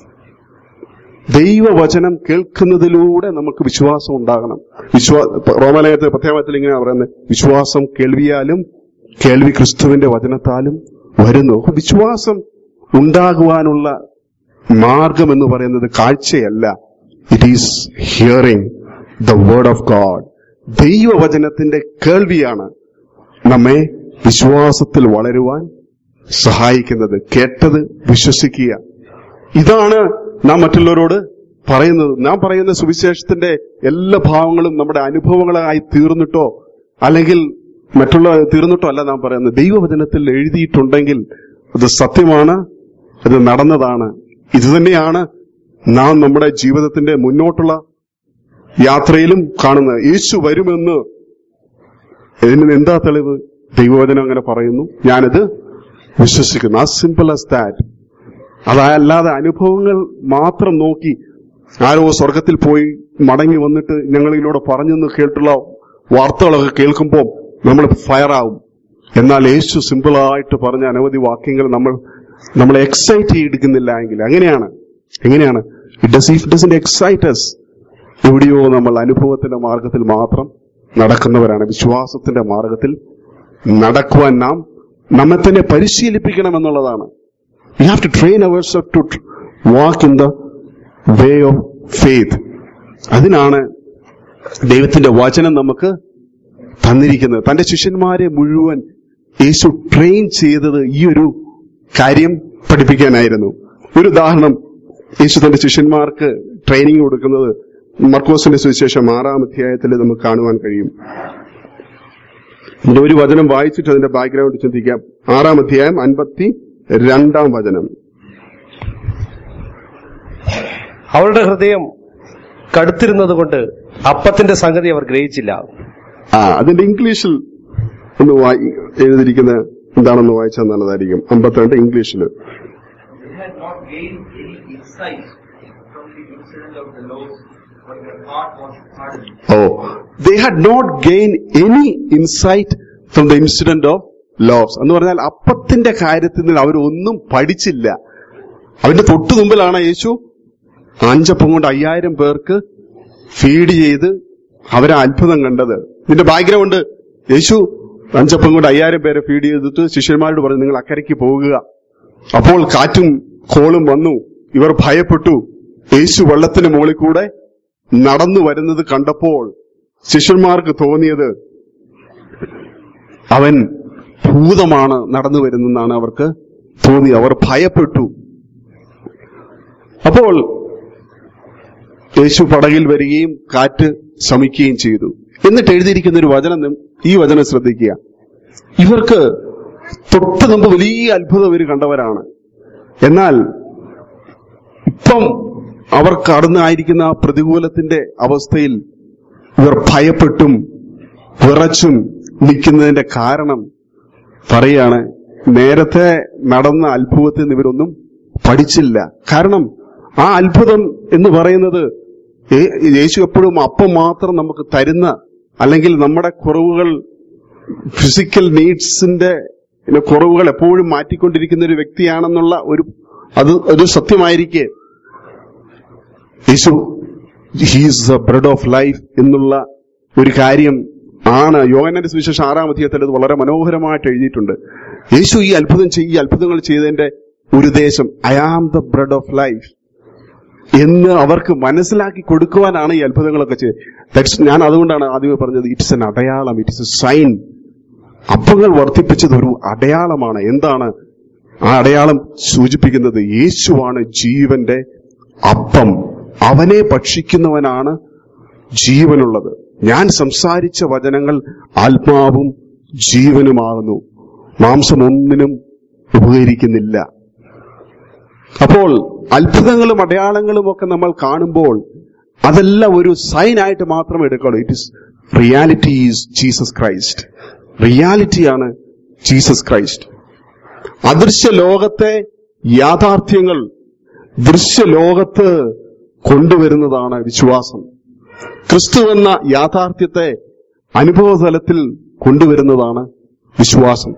ദൈവവചനം കേൾക്കുന്നതിലൂടെ നമുക്ക് വിശ്വാസം ഉണ്ടാകണം. വിശ്വാ റോമാലയത്തെ പ്രത്യേകത്തിൽ ഇങ്ങനെയാണ് പറയുന്നത്, വിശ്വാസം കേൾവിയാലും കേൾവി ക്രിസ്തുവിന്റെ വചനത്താലും വരുന്നു. വിശ്വാസം ഉണ്ടാകുവാനുള്ള മാർഗം എന്ന് പറയുന്നത് കാഴ്ചയല്ല, it is hearing the word of God. ദൈവവചനത്തിന്റെ കേൾവിയാണ് നമ്മെ വിശ്വാസത്തിൽ വളരുവാൻ സഹായിക്കുന്നത്. കേട്ടത് വിശ്വസിക്കുക. ഇതാണ് നാം മറ്റുള്ളവരോട് പറയുന്നത്. നാം പറയുന്ന സുവിശേഷത്തിന്റെ എല്ലാ ഭാവങ്ങളും നമ്മുടെ അനുഭവങ്ങളായി തീർന്നിട്ടോ അല്ലെങ്കിൽ മറ്റുള്ള തീർന്നിട്ടോ അല്ല നാം പറയുന്നത്. ദൈവവചനത്തിൽ എഴുതിയിട്ടുണ്ടെങ്കിൽ അത് സത്യമാണ്, അത് നടന്നതാണ്. ഇത് തന്നെയാണ് നാം നമ്മുടെ ജീവിതത്തിന്റെ മുന്നോട്ടുള്ള യാത്രയിലും കാണുന്നത്. യേശു വരുമെന്ന് ഇതിന് എന്താ തെളിവ്? ദൈവവചനം അങ്ങനെ പറയുന്നു, ഞാനത് വിശ്വസിക്കുന്നു. ആ സിമ്പിൾ ആസ് ദാറ്റ്. അതല്ലാതെ അനുഭവങ്ങൾ മാത്രം നോക്കി ആരോ സ്വർഗത്തിൽ പോയി മടങ്ങി വന്നിട്ട് ഞങ്ങളിലൂടെ പറഞ്ഞെന്ന് കേട്ടുള്ള വാർത്തകളൊക്കെ കേൾക്കുമ്പോൾ നമ്മൾ ഫയറാവും. എന്നാൽ യേശു സിമ്പിളായിട്ട് പറഞ്ഞ അനവധി വാക്യങ്ങൾ നമ്മൾ നമ്മളെ എക്സൈറ്റ് ചെയ്യിക്കുന്നില്ല എങ്കിൽ എങ്ങനെയാണ് എങ്ങനെയാണ് it does if doesn't excite us. എവിടെയോ നമ്മൾ അനുഭവത്തിന്റെ മാർഗത്തിൽ മാത്രം നടക്കുന്നവരാണ്. വിശ്വാസത്തിന്റെ മാർഗത്തിൽ നടക്കുവാൻ നാം നമ്മെ തന്നെ പരിശീലിപ്പിക്കണം എന്നുള്ളതാണ്. We have to train ourselves to walk in the way of faith. അതിനാണ് ദൈവത്തിന്റെ വചനം നമുക്ക് തന്നിരിക്കുന്നത്. തന്റെ ശിഷ്യന്മാരെ മുഴുവൻ യേശു ട്രെയിൻ ചെയ്തത് ഈ ഒരു കാര്യം പഠിപ്പിക്കാനായിരുന്നു. ഒരു ഉദാഹരണം, യേശു തന്റെ ശിഷ്യന്മാർക്ക് ട്രെയിനിങ് കൊടുക്കുന്നത് മർക്കോസിന്റെ സുവിശേഷം ആറാം അധ്യായത്തിൽ നമുക്ക് കാണുവാൻ കഴിയും. ഒരു വചനം വായിച്ചിട്ട് അതിന്റെ ബാക്ക്ഗ്രൗണ്ട് ചിന്തിക്കാം. ആറാം അധ്യായം അൻപത്തി രണ്ടാം വചനം. അവരുടെ ഹൃദയം കടുത്തിരുന്നത് കൊണ്ട് അപ്പത്തിന്റെ സംഗതി അവർ ഗ്രഹിച്ചില്ല. ആ അതിന്റെ ഇംഗ്ലീഷിൽ ഒന്ന് വായി എഴുതിയിരിക്കുന്ന എന്താണെന്ന് വായിച്ചാൽ നല്ലതായിരിക്കും. അമ്പത്തിരണ്ട് ഇംഗ്ലീഷിൽ. Oh they had not gain any insight from the incident of loaves എന്ന് പറഞ്ഞാൽ അപ്പത്തിന്റെ കാര്യത്തിൽ നിന്ന് അവരൊന്നും പഠിച്ചില്ല. അവന്റെ തൊട്ടു മുമ്പിലാണ് യേശു അഞ്ചപ്പം കൊണ്ട് അയ്യായിരം പേർക്ക് ഫീഡ് ചെയ്ത് അവരെ അത്ഭുതം കണ്ടത്. ഇതിന്റെ ബാക്ക്ഗ്രൗണ്ട്, യേശു അഞ്ചപ്പം കൊണ്ട് അയ്യായിരം പേരെ ഫീഡ് ചെയ്തിട്ട് ശിഷ്യന്മാരോട് പറഞ്ഞു, നിങ്ങൾ അക്കരയ്ക്ക് പോകുക. അപ്പോൾ കാറ്റും കോളും വന്നു. ഇവർ ഭയപ്പെട്ടു. യേശു വെള്ളത്തിന് മുകളിൽ കൂടെ നടന്നു വരുന്നത് കണ്ടപ്പോൾ ശിഷ്യന്മാർക്ക് തോന്നിയത് അവൻ ഭൂതമാണ് നടന്നു വരുന്നെന്നാണ് അവർക്ക് തോന്നി. അവർ ഭയപ്പെട്ടു. അപ്പോൾ യേശു പടകിൽ വരികയും കാറ്റ് ശമിക്കുകയും ചെയ്തു. എന്നിട്ട് എഴുതിയിരിക്കുന്ന ഒരു വചനം, ഈ വചനം ശ്രദ്ധിക്കുക. ഇവർക്ക് തൊട്ട് മുമ്പ് വലിയ അത്ഭുതം ഇവർ കണ്ടവരാണ്. എന്നാൽ ഇപ്പം അവർ കടന്നായിരിക്കുന്ന ആ പ്രതികൂലത്തിന്റെ അവസ്ഥയിൽ ഇവർ ഭയപ്പെട്ടും വിറച്ചും നിൽക്കുന്നതിന്റെ കാരണം പറയാണ്, നേരത്തെ നടന്ന അത്ഭുതത്തിൽ നിന്ന് ഇവരൊന്നും പഠിച്ചില്ല. കാരണം ആ അത്ഭുതം എന്ന് പറയുന്നത് യേശു എപ്പോഴും അപ്പം മാത്രം നമുക്ക് തരുന്ന, അല്ലെങ്കിൽ നമ്മുടെ കുറവുകൾ, ഫിസിക്കൽ നീഡ്സിന്റെ കുറവുകൾ എപ്പോഴും മാറ്റിക്കൊണ്ടിരിക്കുന്ന ഒരു വ്യക്തിയാണെന്നുള്ള ഒരു അത് ഒരു സത്യമായിരിക്കെ യേശു he's the bread of life എന്നുള്ള ഒരു കാര്യം ആണ്. യോഹന്നാന്റെ സുവിശേഷം ആറാം അധ്യായത്തിൽ അത് വളരെ മനോഹരമായിട്ട് എഴുതിയിട്ടുണ്ട്. യേശു ഈ അത്ഭുതം ഈ അത്ഭുതങ്ങൾ ചെയ്തതിന്റെ ഒരു ഉദ്ദേശം, I am the bread of life എന്ന് അവർക്ക് മനസ്സിലാക്കി കൊടുക്കുവാനാണ് ഈ അത്ഭുതങ്ങളൊക്കെ ചെയ്തത്. ഞാൻ അതുകൊണ്ടാണ് ആദ്യമേ പറഞ്ഞത്, ഇറ്റ്സ് എൻ അടയാളം, ഇറ്റ്സ് എ സൈൻ. അപ്പങ്ങൾ വർദ്ധിപ്പിച്ചത് ഒരു അടയാളമാണ്. എന്താണ് ആ അടയാളം സൂചിപ്പിക്കുന്നത്? യേശുവാണ് ജീവന്റെ അപ്പം. അവനെ ഭക്ഷിക്കുന്നവനാണ് ജീവനുള്ളത്. ഞാൻ സംസാരിച്ച വചനങ്ങൾ ആത്മാവും ജീവനുമാകുന്നു, മാംസം ഒന്നിനും ഉപകരിക്കുന്നില്ല. അപ്പോൾ അത്ഭുതങ്ങളും അടയാളങ്ങളും ഒക്കെ നമ്മൾ കാണുമ്പോൾ അതെല്ലാം ഒരു സൈൻ ആയിട്ട് മാത്രമേ എടുക്കുള്ളൂ. It is reality is Jesus Christ. റിയാലിറ്റിയാണ് ജീസസ് ക്രൈസ്റ്റ്. അദൃശ്യ ലോകത്തെ യാഥാർത്ഥ്യങ്ങൾ ദൃശ്യലോകത്ത് കൊണ്ടുവരുന്നതാണ് വിശ്വാസം. ക്രിസ്തു എന്ന യാഥാർത്ഥ്യത്തെ അനുഭവതലത്തിൽ കൊണ്ടുവരുന്നതാണ് വിശ്വാസം.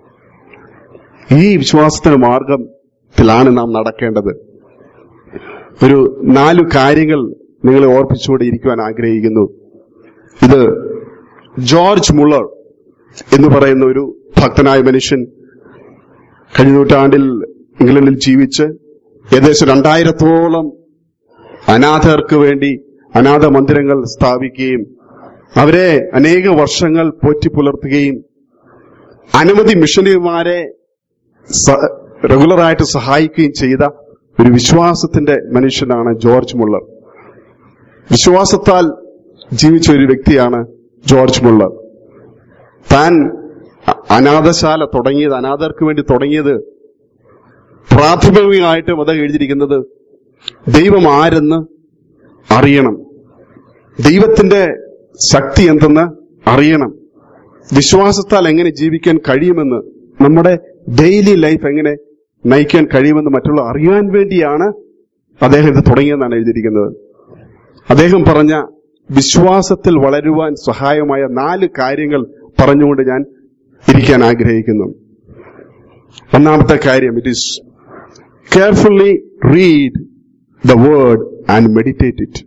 ഈ വിശ്വാസത്തിന്റെ മാർഗത്തിലാണ് നാം നടക്കേണ്ടത്. ഒരു നാലു കാര്യങ്ങൾ നിങ്ങളെ ഓർപ്പിച്ചുകൊണ്ട് ഇരിക്കുവാൻ ആഗ്രഹിക്കുന്നു. ഇത് ജോർജ് മുള്ളർ എന്ന് പറയുന്ന ഒരു ഭക്തനായ മനുഷ്യൻ കഴിഞ്ഞ നൂറ്റാണ്ടിൽ ഇംഗ്ലണ്ടിൽ ജീവിച്ച് ഏകദേശം രണ്ടായിരത്തോളം അനാഥർക്ക് വേണ്ടി അനാഥ മന്ദിരങ്ങൾ സ്ഥാപിക്കുകയും അവരെ അനേക വർഷങ്ങൾ പോറ്റി പുലർത്തുകയും അനവധി മിഷനറിമാരെ റെഗുലറായിട്ട് സഹായിക്കുകയും ചെയ്ത ഒരു വിശ്വാസത്തിന്റെ മനുഷ്യനാണ് ജോർജ് മുള്ളർ. വിശ്വാസത്താൽ ജീവിച്ച ഒരു വ്യക്തിയാണ് ജോർജ് മുള്ളർ. താൻ അനാഥശാല തുടങ്ങിയത്, അനാഥർക്ക് വേണ്ടി തുടങ്ങിയത്, പ്രാഥമികമായിട്ടും അത് എഴുതിയിരിക്കുന്നത് ദൈവം ആരെന്ന് അറിയണം, ദൈവത്തിന്റെ ശക്തി എന്തെന്ന് അറിയണം, വിശ്വാസത്താൽ എങ്ങനെ ജീവിക്കാൻ കഴിയുമെന്ന്, നമ്മുടെ ഡെയിലി ലൈഫ് എങ്ങനെ നയിക്കാൻ കഴിയുമെന്ന് മറ്റുള്ള അറിയാൻ വേണ്ടിയാണ് അദ്ദേഹം ഇത് തുടങ്ങിയെന്നാണ് എഴുതിയിരിക്കുന്നത്. അദ്ദേഹം പറഞ്ഞ വിശ്വാസത്തിൽ വളരുവാൻ സഹായമായ നാല് കാര്യങ്ങൾ പറഞ്ഞുകൊണ്ട് ഞാൻ ഇരിക്കാൻ ആഗ്രഹിക്കുന്നു. ഒന്നാമത്തെ കാര്യം, it is carefully read the word and meditate it.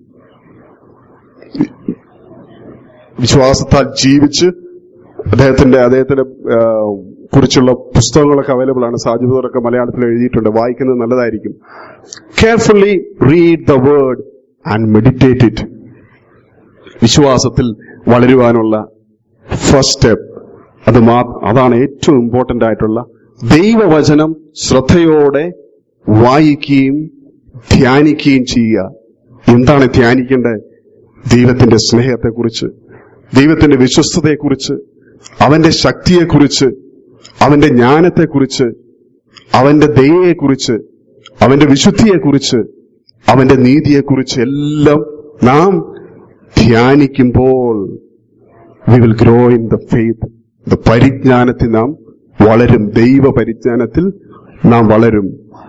വിശ്വാസത്താൽ ജീവിച്ച് അദ്ദേഹത്തിന്റെ അദ്ദേഹത്തിന്റെ കുറിച്ചുള്ള പുസ്തകങ്ങളൊക്കെ അവൈലബിൾ ആണ്. സാജിദൊക്കെ മലയാളത്തിൽ എഴുതിയിട്ടുണ്ട്, വായിക്കുന്നത് നല്ലതായിരിക്കും. Carefully read the word and meditate it. വിശ്വാസത്തിൽ വളരുവാനുള്ള ഫസ്റ്റ് സ്റ്റെപ്പ്. അത് മാ അതാണ് ഏറ്റവും ഇമ്പോർട്ടന്റ് ആയിട്ടുള്ള. ദൈവവചനം ശ്രദ്ധയോടെ വായിക്കുകയും ധ്യാനിക്കുകയും ചെയ്യുക. എന്താണ് ധ്യാനിക്കേണ്ടത്? ദൈവത്തിന്റെ സ്നേഹത്തെക്കുറിച്ച്, ദൈവത്തിന്റെ വിശ്വസ്തതയെക്കുറിച്ച്, അവന്റെ ശക്തിയെക്കുറിച്ച്, അവന്റെ ജ്ഞാനത്തെക്കുറിച്ച്, അവന്റെ ദയയെക്കുറിച്ച്, അവന്റെ വിശുദ്ധിയെക്കുറിച്ച്, അവന്റെ നീതിയെക്കുറിച്ച് എല്ലാം നാം ധ്യാനിക്കുമ്പോൾ we will grow in the faith. The പരിജ്ഞാനത്തിൽ നാം വളരും. ദൈവ പരിജ്ഞാനത്തിൽ നാം വളരും.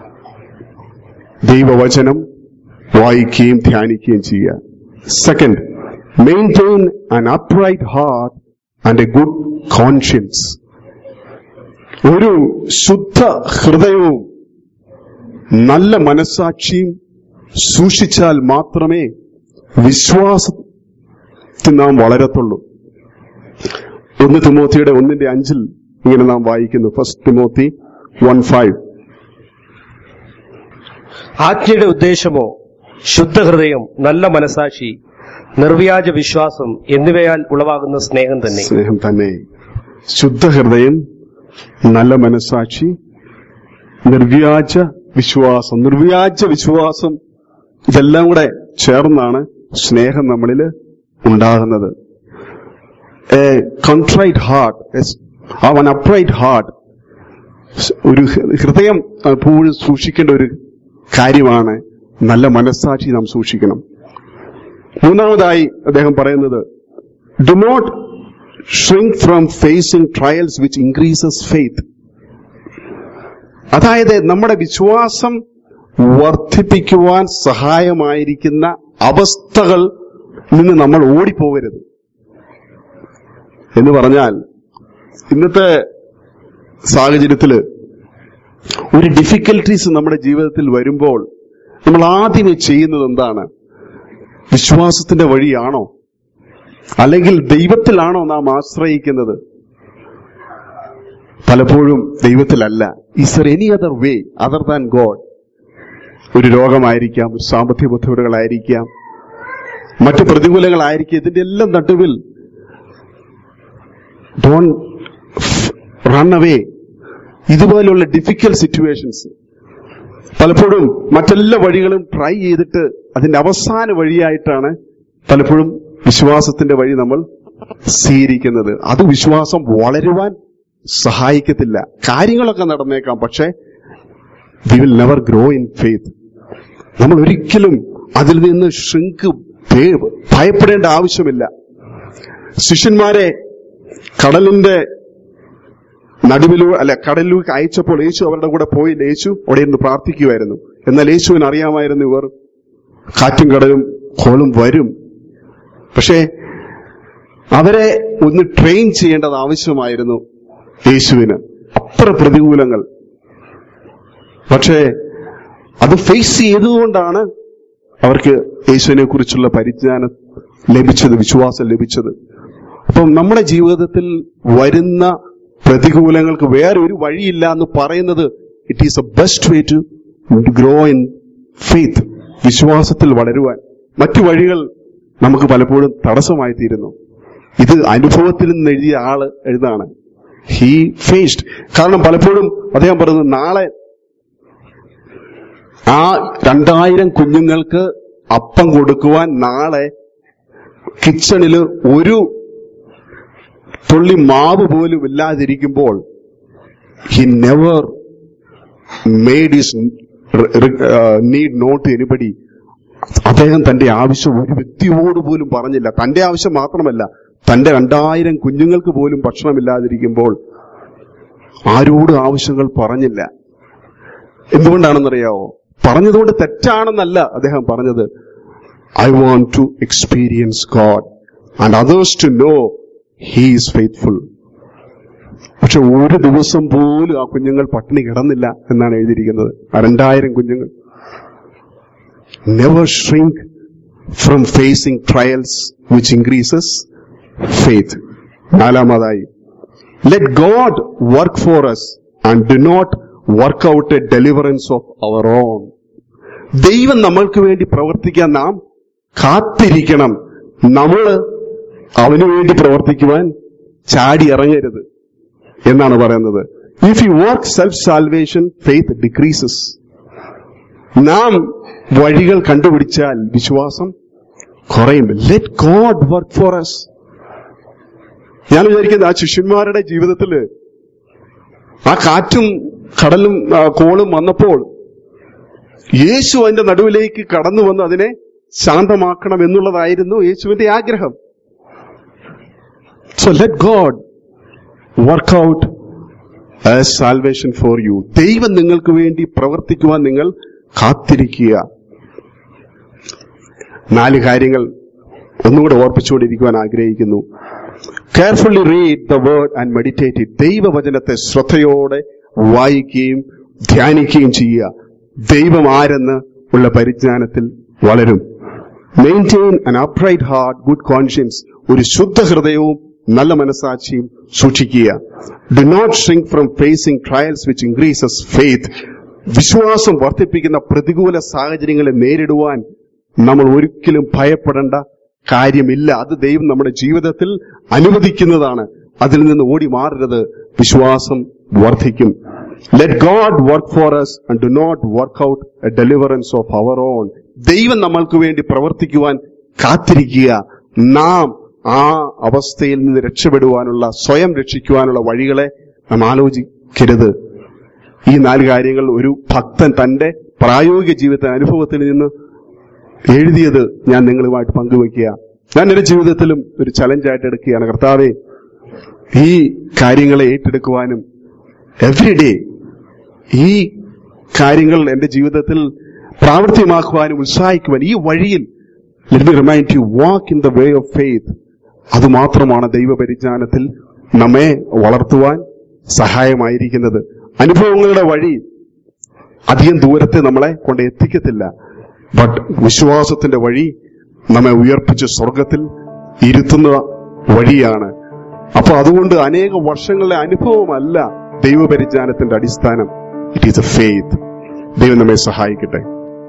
ദൈവവചനം വായിക്കുകയും ധ്യാനിക്കുകയും ചെയ്യുക. Second, maintain an upright heart and a good conscience. ഒരു ശുദ്ധ ഹൃദയവും നല്ല മനസ്സാക്ഷിയും സൂക്ഷിച്ചാൽ മാത്രമേ വിശ്വാസത്തിൽ നാം വളരത്തുള്ളൂ. ഒന്ന് തിമോത്തിയുടെ ഒന്നിന്റെ അഞ്ചിൽ ഇങ്ങനെ നാം വായിക്കുന്നു. First Timothy one five. ആജ്ഞയുടെ ഉദ്ദേശമോ ശുദ്ധഹൃദയം, നല്ല മനസാക്ഷി, നിർവ്യാജ വിശ്വാസം എന്നിവയാൽ ഉളവാകുന്ന സ്നേഹം തന്നെ. സ്നേഹം തന്നെ. ശുദ്ധഹൃദയം, നല്ല മനസാക്ഷി, നിർവ്യാജ വിശ്വാസം. നിർവ്യാജ വിശ്വാസം ഇതെല്ലാം കൂടെ ചേർന്നാണ് സ്നേഹം നമ്മളിൽ ഉണ്ടാകുന്നത്. A contrite heart, an upright heart, ഒരു ഹൃദയം എപ്പോഴും സൂക്ഷിക്കേണ്ട ഒരു കാര്യമാണ്. നല്ല മനസ്സാക്ഷി നാം സൂക്ഷിക്കണം. മൂന്നാമതായി അദ്ദേഹം പറയുന്നത്, do not shrink from facing trials which increases faith. അതായത് നമ്മുടെ വിശ്വാസം വർദ്ധിപ്പിക്കുവാൻ സഹായമായിരിക്കുന്ന അവസ്ഥകൾ നിന്ന് നമ്മൾ ഓടിപ്പോകരുത്. എന്ന് പറഞ്ഞാൽ, ഇന്നത്തെ സാഹചര്യത്തില് ഒരു ഡിഫിക്കൽട്ടീസ് നമ്മുടെ ജീവിതത്തിൽ വരുമ്പോൾ നമ്മൾ ആദ്യമേ ചെയ്യുന്നത് എന്താണ്? വിശ്വാസത്തിന്റെ വഴിയാണോ, അല്ലെങ്കിൽ ദൈവത്തിലാണോ നാം ആശ്രയിക്കുന്നത്? പലപ്പോഴും ദൈവത്തിലല്ല. Is there any other way other than God? ഒരു രോഗമായിരിക്കാം, ഒരു സാമ്പത്തിക ബുദ്ധിമുട്ടുകളായിരിക്കാം, മറ്റു പ്രതികൂലങ്ങളായിരിക്കും. ഇതിന്റെ എല്ലാം നടുവിൽ ഡോണ്ട് റൺ അവേ. ഇതുപോലുള്ള ഡിഫിക്കൽട്ട് സിറ്റുവേഷൻസ് പലപ്പോഴും മറ്റെല്ലാ വഴികളും ട്രൈ ചെയ്തിട്ട് അതിന്റെ അവസാന വഴിയായിട്ടാണ് പലപ്പോഴും വിശ്വാസത്തിന്റെ വഴി നമ്മൾ സ്വീകരിക്കുന്നത്. അത് വിശ്വാസം വളരുവാൻ സഹായിക്കത്തില്ല. കാര്യങ്ങളൊക്കെ നടന്നേക്കാം, പക്ഷെ we will never grow in faith. നമ്മൾ ഒരിക്കലും അതിൽ നിന്ന് ഷ്രിങ്ക് ഭയപ്പെടേണ്ട ആവശ്യമില്ല. ശിഷ്യന്മാരെ കടലിന്റെ നടുവിലൂടെ അല്ല കടലിലേക്ക് അയച്ചപ്പോൾ യേശു അവരുടെ കൂടെ പോയില്ല. യേശു അവിടെ ഇരുന്ന് പ്രാർത്ഥിക്കുമായിരുന്നു. എന്നാൽ യേശുവിന് അറിയാമായിരുന്നു ഇവർ കാറ്റും കടലും കോളും വരും. പക്ഷേ അവരെ ഒന്ന് ട്രെയിൻ ചെയ്യേണ്ടത് ആവശ്യമായിരുന്നു യേശുവിന്. അത്ര പ്രതികൂലങ്ങൾ. പക്ഷേ അത് ഫേസ് ചെയ്തുകൊണ്ടാണ് അവർക്ക് യേശുവിനെ കുറിച്ചുള്ള പരിജ്ഞാനം ലഭിച്ചത്, വിശ്വാസം ലഭിച്ചത്. അപ്പം നമ്മുടെ ജീവിതത്തിൽ വരുന്ന പ്രതികൂലങ്ങൾക്ക് വേറെ ഒരു വഴിയില്ല എന്ന് പറയുന്നത് it is a best way to grow in faith. വിശ്വാസത്തിൽ വളരുവാൻ മറ്റു വഴികൾ നമുക്ക് പലപ്പോഴും തടസ്സമായി തീരുന്നു. ഇത് അനുഭവത്തിൽ നിന്ന് എഴുതിയ ആള് എഴുതാണ്. He faced. കാരണം പലപ്പോഴും അദ്ദേഹം പറയുന്നത്, നാളെ ആ രണ്ടായിരം കുഞ്ഞുങ്ങൾക്ക് അപ്പം കൊടുക്കുവാൻ നാളെ കിച്ചണില് ഒരു തുള്ളി മാവ് പോലും ഇല്ലാതിരിക്കുമ്പോൾ he never made his need not to anybody. അദ്ദേഹം തന്റെ ആവശ്യം ഒരു വ്യക്തിയോട് പോലും പറഞ്ഞില്ല. തന്റെ ആവശ്യം മാത്രമല്ല, തന്റെ രണ്ടായിരം കുഞ്ഞുങ്ങൾക്ക് പോലും ഭക്ഷണമില്ലാതിരിക്കുമ്പോൾ ആരോടും ആവശ്യങ്ങൾ പറഞ്ഞില്ല. എന്തുകൊണ്ടാണെന്നറിയാവോ? പറഞ്ഞതുകൊണ്ട് തെറ്റാണെന്നല്ല അദ്ദേഹം പറഞ്ഞത്. I want to experience God and others to know he is faithful. പക്ഷെ ഒരു ദിവസം പോലും ആ കുഞ്ഞുങ്ങൾ പട്ടിണി കിടന്നില്ല എന്നാണ് എഴുതിയിരിക്കുന്നത്. ആ രണ്ടായിരം കുഞ്ഞുങ്ങൾ. Never shrink from facing trials which increases faith. നാലാമതായി, let God work for us and do not work out a deliverance of our own. ദൈവം നമ്മൾക്ക് വേണ്ടി പ്രവർത്തിക്കാൻ നാം കാത്തിരിക്കണം. നമ്മള് അവന് വേണ്ടി പ്രവർത്തിക്കുവാൻ ചാടി ഇറങ്ങരുത് എന്നാണ് പറയുന്നത്. If you work self salvation faith decreases. നാം വഴികൾ കണ്ടുപിടിച്ചാൽ വിശ്വാസം കുറയും. Let God work for us. ഞാൻ വിചാരിക്കുന്നത് ആ ശിഷ്യന്മാരുടെ ജീവിതത്തില് ആ കാറ്റും കടലും കോളും വന്നപ്പോൾ യേശു അതിന്റെ നടുവിലേക്ക് കടന്നു വന്ന് അതിനെ ശാന്തമാക്കണം എന്നുള്ളതായിരുന്നു യേശുവിന്റെ ആഗ്രഹം. So let God work out as salvation for you. ദൈവം നിങ്ങൾക്ക് വേണ്ടി പ്രവർത്തിക്കുവാൻ നിങ്ങൾ കാത്തിരിക്കുക. നാല് കാര്യങ്ങൾ ഒന്നുകൂടെ ഓർപ്പിച്ചുകൊണ്ടിരിക്കുവാൻ ആഗ്രഹിക്കുന്നു. Carefully read the word and meditate it. ദൈവവചനത്തെ ശ്രദ്ധയോടെ വായിക്കുകയും ധ്യാനിക്കുകയും ചെയ്യുക. ദൈവം ആരെന്ന് ഉള്ള പരിജ്ഞാനത്തിൽ വളരും. Maintain an upright heart, good conscience. ഒരു ശുദ്ധ ഹൃദയവും നല്ല മനസാക്ഷിയും സൂക്ഷിക്കുക. Do not shrink from facing trials which increases faith. വിശ്വാസം വർദ്ധിപ്പിക്കുന്ന പ്രതികൂല സാഹചര്യങ്ങളെ നേരിടുവാൻ നമ്മൾ ഒരിക്കലും ഭയപ്പെടേണ്ട കാര്യമില്ല. അത് ദൈവം നമ്മുടെ ജീവിതത്തിൽ അനുവദിക്കുന്നതാണ്. അതിൽ നിന്ന് ഓടി മാറരുത്. വിശ്വാസം വർദ്ധിക്കും. Let God work for us and do not work out a deliverance of our own. ദൈവം നമ്മൾക്ക് വേണ്ടി പ്രവർത്തിക്കുവാൻ കാത്തിരിക്കുക. നാം ആ അവസ്ഥയിൽ നിന്ന് രക്ഷപ്പെടുവാനുള്ള, സ്വയം രക്ഷിക്കുവാനുള്ള വഴികളെ നാം ആലോചിക്കരുത്. ഈ നാല് കാര്യങ്ങൾ ഒരു ഭക്തൻ തന്റെ പ്രായോഗിക ജീവിത അനുഭവത്തിൽ നിന്ന് എഴുതിയത് ഞാൻ നിങ്ങളുമായിട്ട് പങ്കുവയ്ക്കുക. ഞാൻ എന്റെ ജീവിതത്തിലും ഒരു ചലഞ്ചായിട്ട് എടുക്കുകയാണ്. കർത്താവേ, ഈ കാര്യങ്ങളെ ഏറ്റെടുക്കുവാനും എവറി ഡേ ഈ കാര്യങ്ങൾ എന്റെ ജീവിതത്തിൽ പ്രാവർത്തികമാക്കുവാനും ഉത്സാഹിക്കുവാൻ ഈ വഴിയിൽ let me remind you walk in the way of faith. അതുമാത്രമാണ് ദൈവപരിജ്ഞാനത്തിൽ നമ്മെ വളർത്തുവാൻ സഹായമായിരിക്കുന്നത്. അനുഭവങ്ങളുടെ വഴി അധികം ദൂരത്തെ നമ്മളെ കൊണ്ട് എത്തിക്കത്തില്ല. ബട്ട് വിശ്വാസത്തിന്റെ വഴി നമ്മെ ഉയർപ്പിച്ച് സ്വർഗത്തിൽ ഇരുത്തുന്ന വഴിയാണ്. അപ്പൊ അതുകൊണ്ട് അനേക വർഷങ്ങളിലെ അനുഭവമല്ല ദൈവപരിജ്ഞാനത്തിന്റെ അടിസ്ഥാനം. It is a faith. ദൈവം നമ്മെ സഹായിക്കട്ടെ.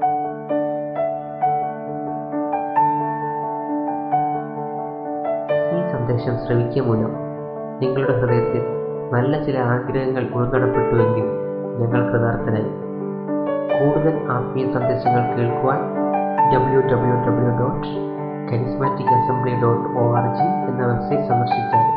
ഈ സന്ദേശം ശ്രവിക്കുക മൂലം നിങ്ങളുടെ ഹൃദയത്തിൽ നല്ല ചില ആഗ്രഹങ്ങൾ ഉൾനടപ്പെട്ടുവെങ്കിൽ ഞങ്ങൾ കൃതാർത്ഥനായി. കൂടുതൽ ആത്മീയ സന്ദേശങ്ങൾ കേൾക്കുവാൻ W W W dot charismatic assembly dot O R G എന്ന വെബ്സൈറ്റ് സന്ദർശിച്ചാൽ